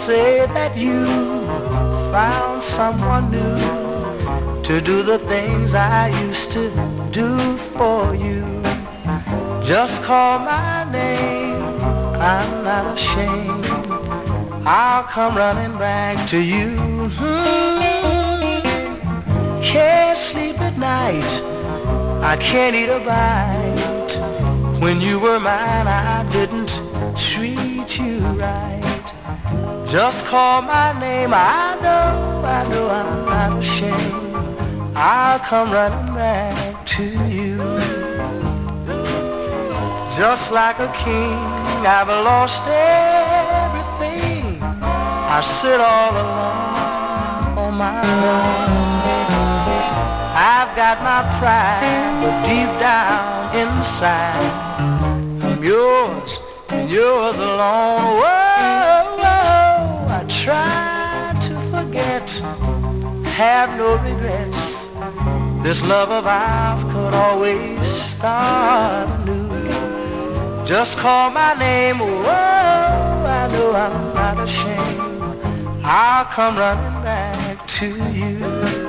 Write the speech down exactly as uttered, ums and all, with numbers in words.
say that you found someone new to do the things I used to do for you. Just call my name, I'm not ashamed. I'll come running back to you. Hmm. Can't sleep at night, I can't eat a bite. When you were mine, I didn't treat you right. Just call my name, I know, I know I'm not ashamed. I'll come running back to you. Just like a king, I've lost everything. I sit all alone on my own. I've got my pride, but deep down inside, I'm yours and yours alone. Whoa, whoa, I try to forget, have no regrets. This love of ours could always start anew. Just call my name, whoa, I know I'm not ashamed. I'll come running back to you.